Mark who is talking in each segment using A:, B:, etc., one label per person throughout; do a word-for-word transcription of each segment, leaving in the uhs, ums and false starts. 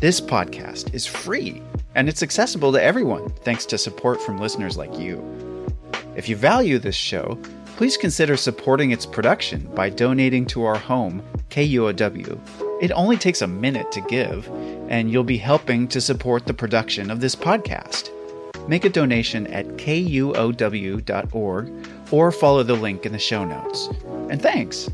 A: This podcast is free, and it's accessible to everyone thanks to support from listeners like you. If you value this show, please consider supporting its production by donating to our home, K U O W. It only takes a minute to give, and you'll be helping to support the production of this podcast. Make a donation at K U O W dot org or follow the link in the show notes. And thanks!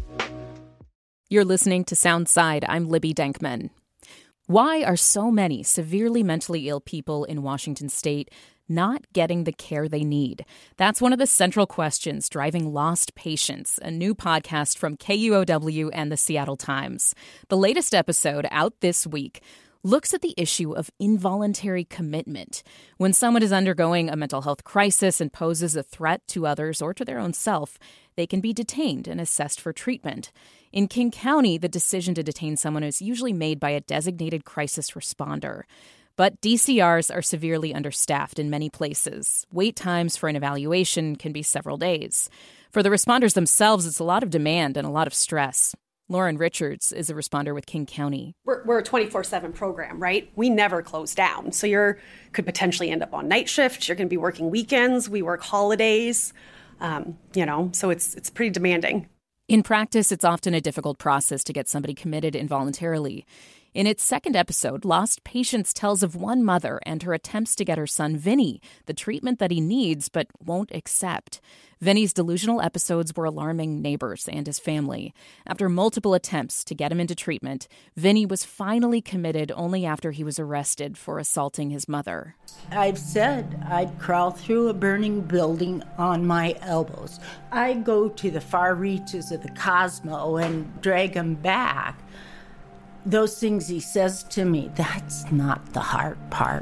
B: You're listening to Soundside. I'm Libby Denkman. Why are so many severely mentally ill people in Washington state not getting the care they need? That's one of the central questions driving Lost Patients, a new podcast from K U O W and the Seattle Times. The latest episode, out this week, looks at the issue of involuntary commitment. When someone is undergoing a mental health crisis and poses a threat to others or to their own self, they can be detained and assessed for treatment. In King County, the decision to detain someone is usually made by a designated crisis responder. But D C Rs are severely understaffed in many places. Wait times for an evaluation can be several days. For the responders themselves, it's a lot of demand and a lot of stress. Lauren Richards is a responder with King County.
C: We're, we're a twenty-four seven program, right? We never close down. So you could potentially end up on night shift. You're going to be working weekends. We work holidays, um, you know, so it's it's pretty demanding.
B: In practice, it's often a difficult process to get somebody committed involuntarily. In its second episode, Lost Patients tells of one mother and her attempts to get her son, Vinny, the treatment that he needs but won't accept. Vinny's delusional episodes were alarming neighbors and his family. After multiple attempts to get him into treatment, Vinny was finally committed only after he was arrested for assaulting his mother.
D: I've said I'd crawl through a burning building on my elbows. I'd go to the far reaches of the Cosmo and drag him back. Those things he says to me, that's not the hard part.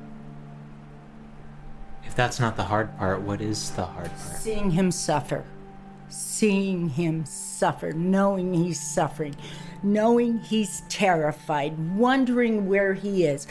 E: If that's not the hard part, what is the hard part?
D: Seeing him suffer. Seeing him suffer, knowing he's suffering, knowing he's terrified, wondering where he is.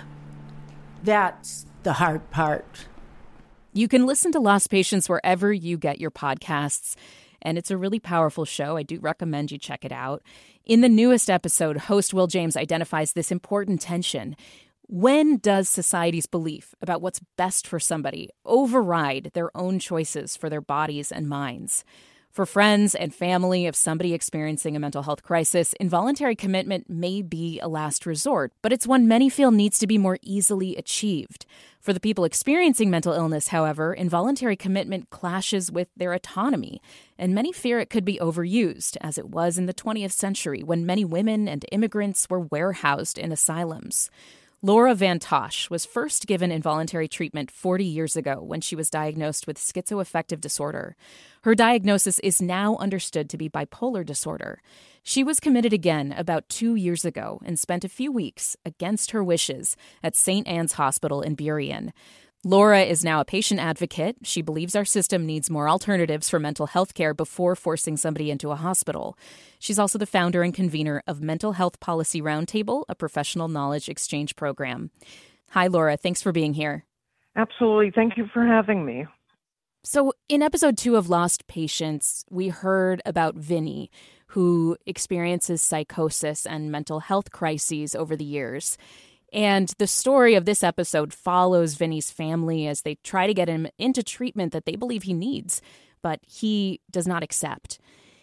D: That's the hard part.
B: You can listen to Lost Patients wherever you get your podcasts, and it's a really powerful show. I do recommend you check it out. In the newest episode, host Will James identifies this important tension. When does society's belief about what's best for somebody override their own choices for their bodies and minds? For friends and family of somebody experiencing a mental health crisis, involuntary commitment may be a last resort, but it's one many feel needs to be more easily achieved. For the people experiencing mental illness, however, involuntary commitment clashes with their autonomy, and many fear it could be overused, as it was in the twentieth century when many women and immigrants were warehoused in asylums. Laura Van Tosh was first given involuntary treatment forty years ago when she was diagnosed with schizoaffective disorder. Her diagnosis is now understood to be bipolar disorder. She was committed again about two years ago and spent a few weeks, against her wishes, at Saint Anne's Hospital in Burien. Laura is now a patient advocate. She believes our system needs more alternatives for mental health care before forcing somebody into a hospital. She's also the founder and convener of Mental Health Policy Roundtable, a professional knowledge exchange program. Hi, Laura. Thanks for being here.
F: Absolutely. Thank you for having me.
B: So in episode two of Lost Patients, we heard about Vinny, who experiences psychosis and mental health crises over the years. And the story of this episode follows Vinny's family as they try to get him into treatment that they believe he needs, but he does not accept.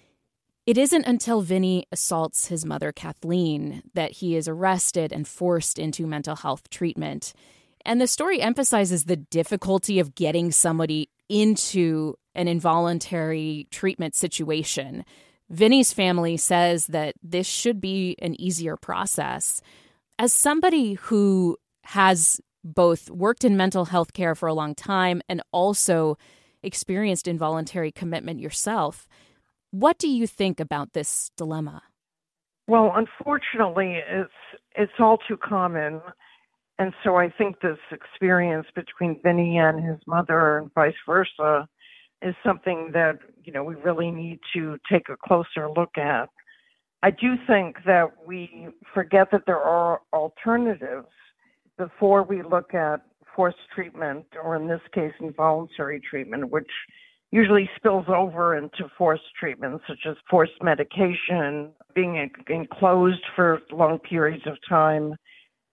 B: It isn't until Vinny assaults his mother, Kathleen, that he is arrested and forced into mental health treatment. And the story emphasizes the difficulty of getting somebody into an involuntary treatment situation. Vinny's family says that this should be an easier process. As somebody who has both worked in mental health care for a long time and also experienced involuntary commitment yourself, what do you think about this dilemma?
F: Well, unfortunately, it's it's all too common. And so I think this experience between Vinny and his mother and vice versa is something that, you know, we really need to take a closer look at. I do think that we forget that there are alternatives before we look at forced treatment, or in this case, involuntary treatment, which usually spills over into forced treatment, such as forced medication, being enclosed for long periods of time,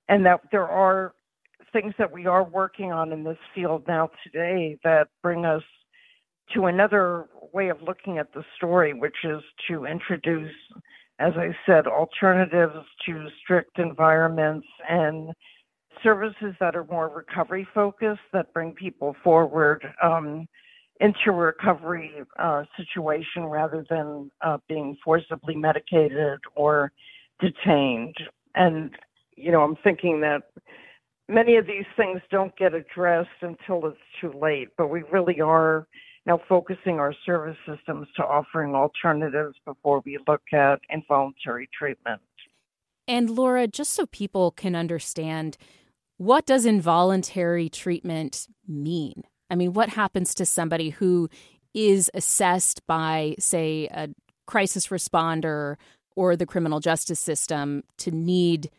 F: and that there are things that we are working on in this field now today that bring us to another way of looking at the story, which is to introduce, as I said, alternatives to strict environments and services that are more recovery focused, that bring people forward um, into a recovery uh, situation rather than uh, being forcibly medicated or detained. And, you know, I'm thinking that many of these things don't get addressed until it's too late, but we really are now focusing our service systems to offering alternatives before we look at involuntary treatment.
B: And Laura, just so people can understand, what does involuntary treatment mean? I mean, what happens to somebody who is assessed by, say, a crisis responder or the criminal justice system to need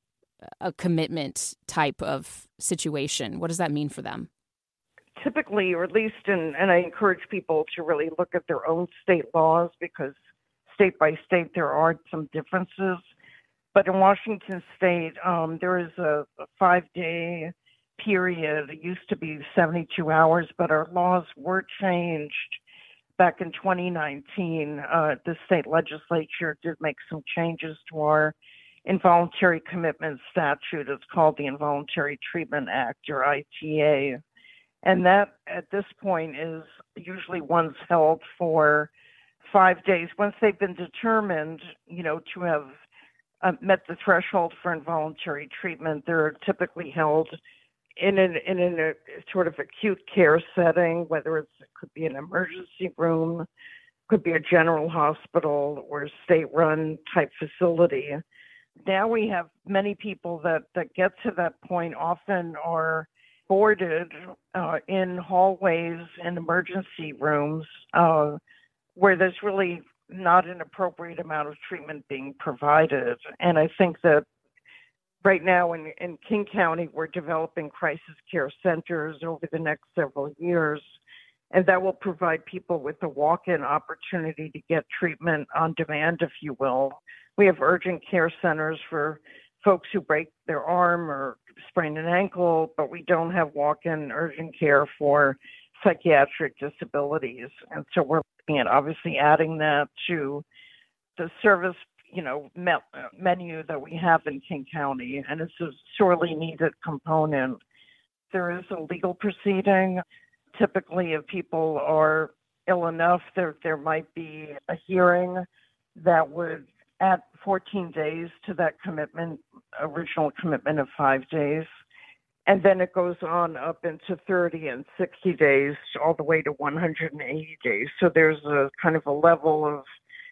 B: a commitment type of situation? What does that mean for them?
F: Typically, or at least, in, and I encourage people to really look at their own state laws, because state by state there are some differences. But in Washington State, um, there is a, a five-day period. It used to be seventy-two hours, but our laws were changed back in twenty nineteen. Uh, the state legislature did make some changes to our involuntary commitment statute. It's called the Involuntary Treatment Act, or I T A. And that, at this point, is usually one's held for five days. Once they've been determined, you know, to have uh, met the threshold for involuntary treatment, they're typically held in an in a sort of acute care setting, whether it's, it could be an emergency room, could be a general hospital or a state-run type facility. Now we have many people that, that get to that point, often are boarded uh, in hallways and emergency rooms uh, where there's really not an appropriate amount of treatment being provided. And I think that right now in, in King County, we're developing crisis care centers over the next several years, and that will provide people with a walk-in opportunity to get treatment on demand, if you will. We have urgent care centers for folks who break their arm or sprain an ankle, but we don't have walk-in urgent care for psychiatric disabilities. And so we're looking at obviously adding that to the service, you know, me- menu that we have in King County, and it's a sorely needed component. There is a legal proceeding. Typically, if people are ill enough, there there might be a hearing that would add fourteen days to that commitment, original commitment of five days. And then it goes on up into thirty and sixty days, all the way to one hundred eighty days. So there's a kind of a level of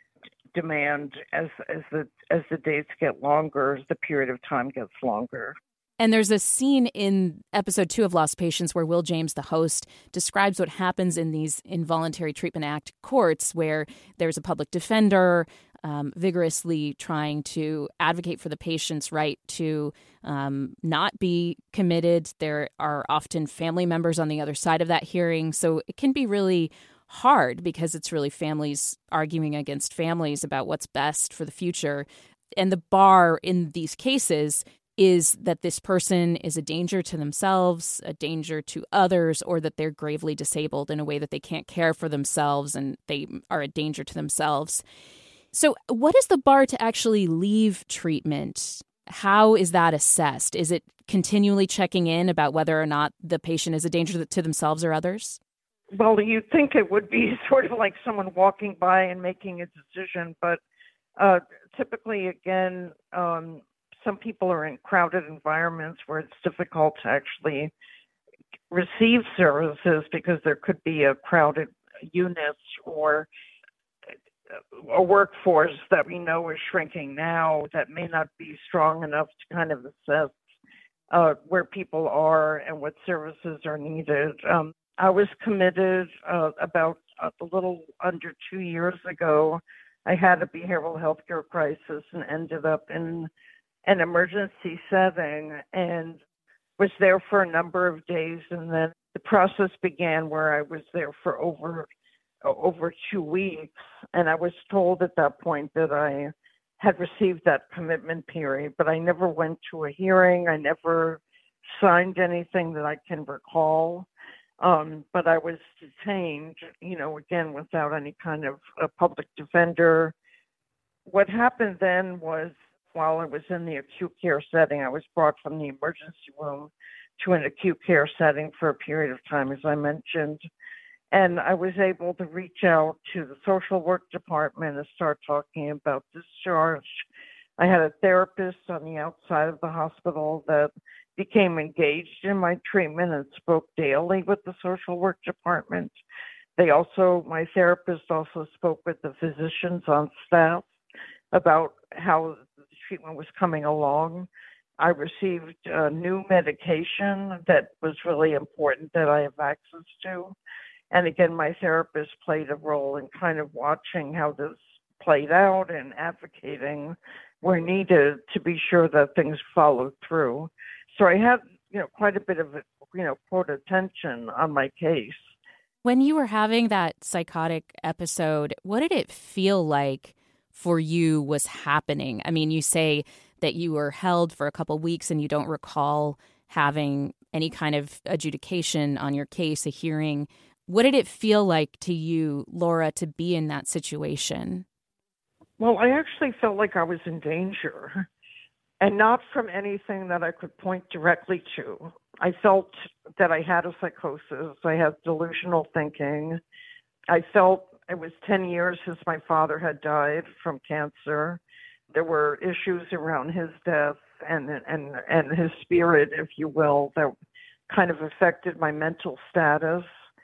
F: demand as as the as the dates get longer, as the period of time gets longer.
B: And there's a scene in episode two of Lost Patients where Will James, the host, describes what happens in these Involuntary Treatment Act courts, where there's a public defender um, vigorously trying to advocate for the patient's right to um, not be committed. There are often family members on the other side of that hearing. So it can be really hard because it's really families arguing against families about what's best for the future. And the bar in these cases is that this person is a danger to themselves, a danger to others, or that they're gravely disabled in a way that they can't care for themselves and they are a danger to themselves. So what is the bar to actually leave treatment? How is that assessed? Is it continually checking in about whether or not the patient is a danger to themselves or others?
F: Well, you'd think it would be sort of like someone walking by and making a decision, but uh, typically, again, um, some people are in crowded environments where it's difficult to actually receive services because there could be a crowded units or a workforce that we know is shrinking now that may not be strong enough to kind of assess uh, where people are and what services are needed. Um, I was committed uh, about a little under two years ago. I had a behavioral health care crisis and ended up in an emergency setting and was there for a number of days. And then the process began where I was there for over over two weeks. And I was told at that point that I had received that commitment period, but I never went to a hearing. I never signed anything that I can recall. Um, but I was detained, you know, again, without any kind of a public defender. What happened then was, while I was in the acute care setting, I was brought from the emergency room to an acute care setting for a period of time, as I mentioned. And I was able to reach out to the social work department and start talking about discharge. I had a therapist on the outside of the hospital that became engaged in my treatment and spoke daily with the social work department. They also, my therapist also spoke with the physicians on staff about how the treatment was coming along. I received uh, new medication that was really important that I have access to. And again, my therapist played a role in kind of watching how this played out and advocating where needed to be sure that things followed through. So I had, you know, quite a bit of, you know, quote, attention on my case.
B: When you were having that psychotic episode, what did it feel like for you was happening? I mean, you say that you were held for a couple weeks and you don't recall having any kind of adjudication on your case, a hearing. What did it feel like to you, Laura, to be in that situation?
F: Well, I actually felt like I was in danger, and not from anything that I could point directly to. I felt that I had a psychosis. I had delusional thinking. I felt it was ten years since my father had died from cancer. There were issues around his death and and and his spirit, if you will, that kind of affected my mental status.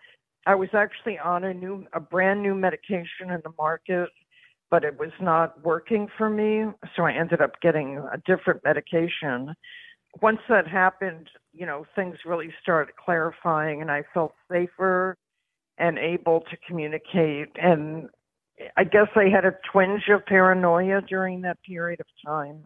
F: I was actually on a new, a brand new medication in the market, but it was not working for me. So I ended up getting a different medication. Once that happened, you know, things really started clarifying and I felt safer and able to communicate. And I guess I had a twinge of paranoia during that period of time.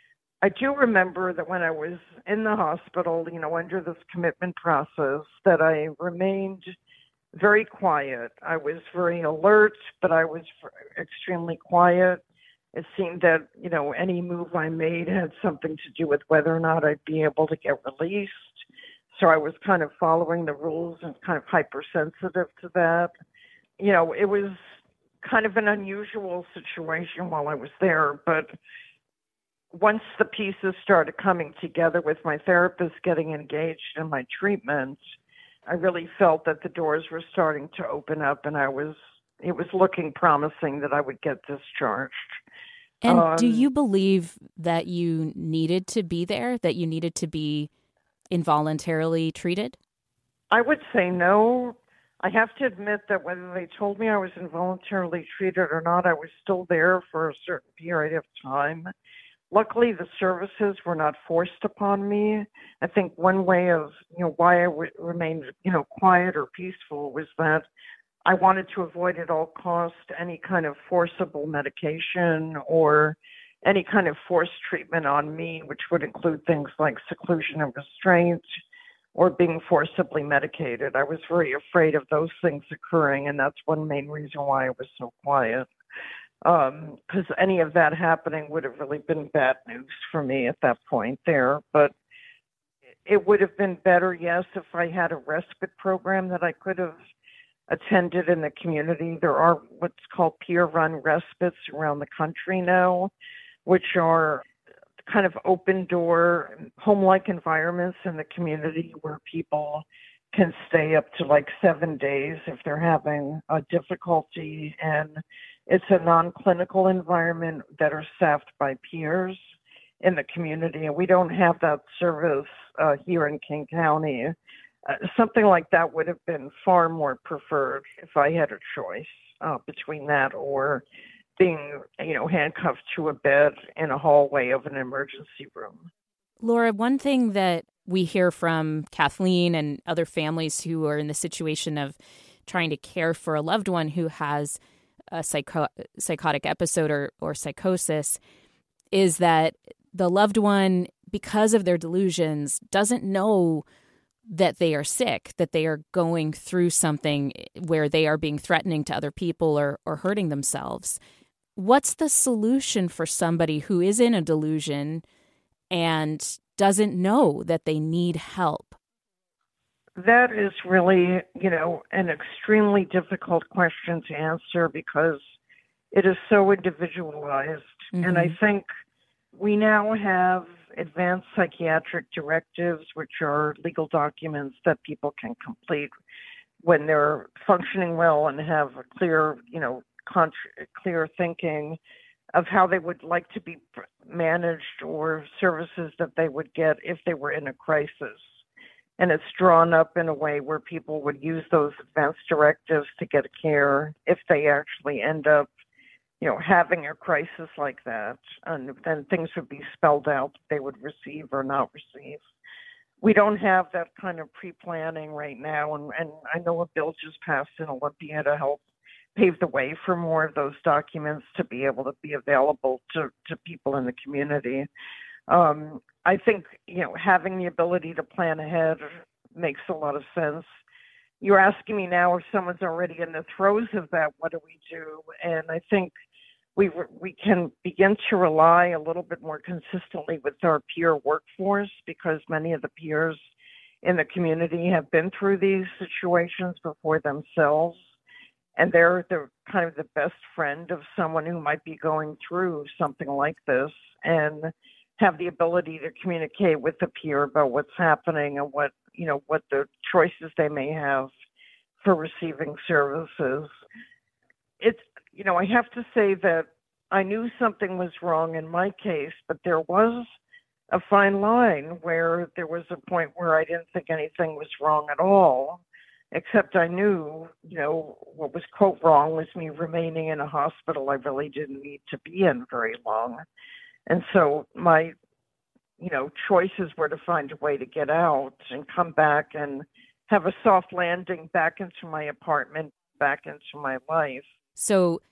F: I do remember that when I was in the hospital, you know, under this commitment process, that I remained very quiet. I was very alert, but I was extremely quiet. It seemed that, you know, any move I made had something to do with whether or not I'd be able to get released. So I was kind of following the rules and kind of hypersensitive to that. You know, it was kind of an unusual situation while I was there, but once the pieces started coming together with my therapist getting engaged in my treatment, I really felt that the doors were starting to open up and I was, it was looking promising that I would get discharged.
B: And
F: um,
B: do you believe that you needed to be there, that you needed to be involuntarily treated?
F: I would say no. I have to admit that whether they told me I was involuntarily treated or not, I was still there for a certain period of time. Luckily, the services were not forced upon me. I think one way of, you know, why I w- remained, you know, quiet or peaceful was that I wanted to avoid at all cost any kind of forcible medication or any kind of forced treatment on me, which would include things like seclusion and restraint or being forcibly medicated. I was very afraid of those things occurring, and that's one main reason why I was so quiet. Um, because any of that happening would have really been bad news for me at that point there. But it would have been better, yes, if I had a respite program that I could have attended in the community. There are what's called peer-run respites around the country now, which are kind of open-door, home-like environments in the community where people can stay up to like seven days if they're having a difficulty. And it's a non-clinical environment that are staffed by peers in the community. And we don't have that service uh, here in King County. Uh, something like that would have been far more preferred if I had a choice uh, between that or being, you know, handcuffed to a bed in a hallway of an emergency room.
B: Laura, one thing that we hear from Kathleen and other families who are in the situation of trying to care for a loved one who has a psycho- psychotic episode or, or psychosis is that the loved one, because of their delusions, doesn't know that they are sick, that they are going through something where they are being threatening to other people or, or hurting themselves. what's the solution for somebody who is in a delusion and doesn't know that they need help?
F: That is really, you know, an extremely difficult question to answer because it is so individualized. Mm-hmm. And I think we now have advanced psychiatric directives, which are legal documents that people can complete when they're functioning well and have a clear, you know, con- clear thinking of how they would like to be managed or services that they would get if they were in a crisis. And it's drawn up in a way where people would use those advanced directives to get care if they actually end up, you know, having a crisis like that. And then things would be spelled out that they would receive or not receive. We don't have that kind of pre-planning right now. And, and I know a bill just passed in Olympia to help pave the way for more of those documents to be able to be available to, to people in the community. Um, I think, you know, having the ability to plan ahead makes a lot of sense. You're asking me now if someone's already in the throes of that, what do we do? And I think we we can begin to rely a little bit more consistently with our peer workforce because many of the peers in the community have been through these situations before themselves. And they're the kind of the best friend of someone who might be going through something like this and have the ability to communicate with the peer about what's happening and what, you know, what the choices they may have for receiving services. It's, you know, I have to say that I knew something was wrong in my case, but there was a fine line where there was a point where I didn't think anything was wrong at all, except I knew, you know, what was, quote, wrong was me remaining in a hospital I really didn't need to be in very long. And so my, you know, choices were to find a way to get out and come back and have a soft landing back into my apartment, back into my life.
B: So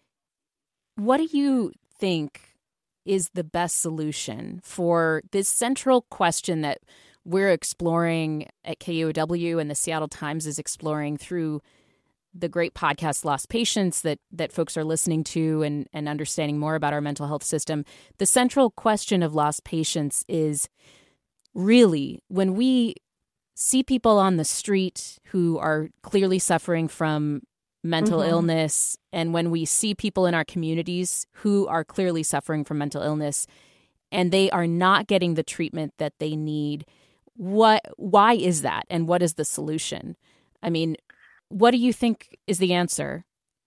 B: what do you think is the best solution for this central question that we're exploring at K U O W and the Seattle Times is exploring through the great podcast Lost Patients that that folks are listening to and, and understanding more about our mental health system? The central question of Lost Patients is really when we see people on the street who are clearly suffering from mental mm-hmm. illness, and when we see people in our communities who are clearly suffering from mental illness and they are not getting the treatment that they need, what why is that and what is the solution? I mean, what do you think is the answer?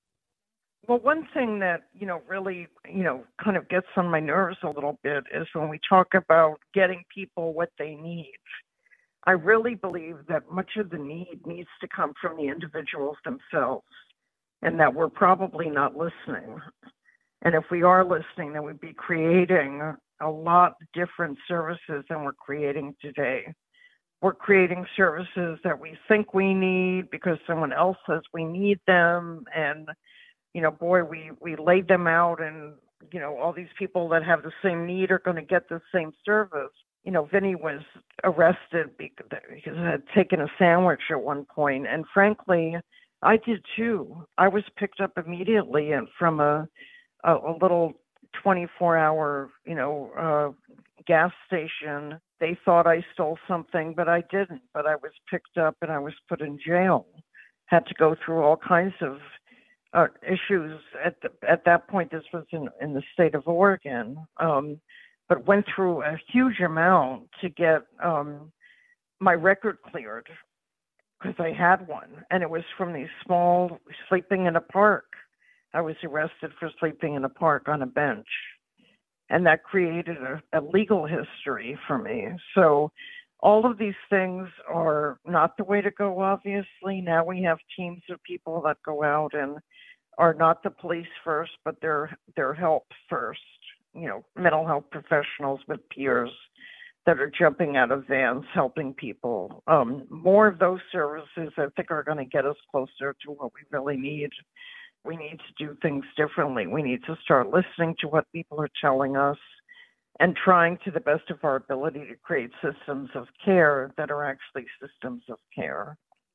F: Well, one thing that, you know, really, you know, kind of gets on my nerves a little bit is when we talk about getting people what they need. I really believe that much of the need needs to come from the individuals themselves and that we're probably not listening. And if we are listening, then we'd be creating a lot different services than we're creating today. We're creating services that we think we need because someone else says we need them. And, you know, boy, we, we laid them out and, you know, all these people that have the same need are going to get the same service. You know, Vinny was arrested because he had taken a sandwich at one point. And frankly, I did too. I was picked up immediately and from a, a, a little twenty-four hour, you know, uh, gas station. They thought I stole something, but I didn't. But I was picked up and I was put in jail. Had to go through all kinds of uh, issues. At the, at that point, this was in, in the state of Oregon, um, but went through a huge amount to get um, my record cleared because I had one. And it was from these small, sleeping in a park. I was arrested for sleeping in a park on a bench. And that created a, a legal history for me. So all of these things are not the way to go, obviously. Now we have teams of people that go out and are not the police first, but they're, they're help first. You know, mental health professionals with peers that are jumping out of vans, helping people. Um, more of those services, I think, are going to get us closer to what we really need. We need to do things differently. We need to start listening to what people are telling us and trying to the best of our ability to create systems of care that are actually systems of care.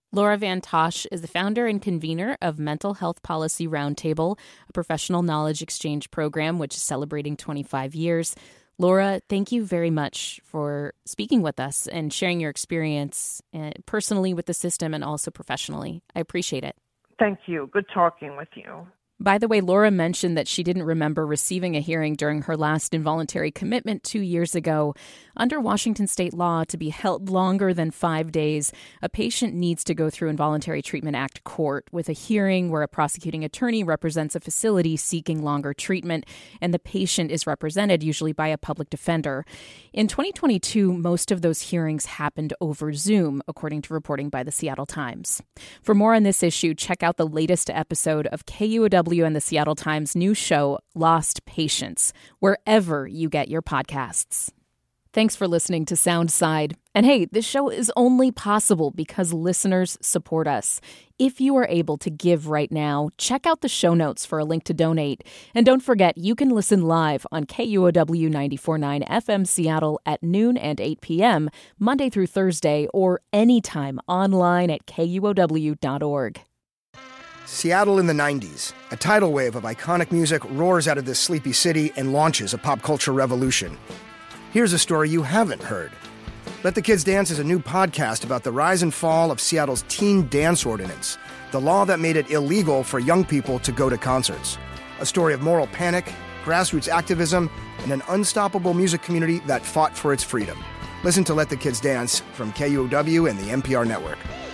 B: Laura Van Tosh is the founder and convener of Mental Health Policy Roundtable, a professional knowledge exchange program which is celebrating twenty-five years. Laura, thank you very much for speaking with us and sharing your experience uh, personally with the system and also professionally. I appreciate it.
F: Thank you. Good talking with you.
B: By the way, Laura mentioned that she didn't remember receiving a hearing during her last involuntary commitment two years ago. Under Washington state law, to be held longer than five days, a patient needs to go through Involuntary Treatment Act court with a hearing where a prosecuting attorney represents a facility seeking longer treatment, and the patient is represented usually by a public defender. In twenty twenty-two, most of those hearings happened over Zoom, according to reporting by the Seattle Times. For more on this issue, check out the latest episode of K U O W and the Seattle Times new show, Lost Patients, wherever you get your podcasts. Thanks for listening to Soundside. And hey, this show is only possible because listeners support us. If you are able to give right now, check out the show notes for a link to donate. And don't forget, you can listen live on K U O W ninety-four point nine F M Seattle at noon and eight p.m., Monday through Thursday, or anytime online at K U O W dot org.
G: Seattle in the nineties. A tidal wave of iconic music roars out of this sleepy city and launches a pop culture revolution. Here's a story you haven't heard. Let the Kids Dance is a new podcast about the rise and fall of Seattle's teen dance ordinance, the law that made it illegal for young people to go to concerts. A story of moral panic, grassroots activism, and an unstoppable music community that fought for its freedom. Listen to Let the Kids Dance from K U O W and the N P R Network.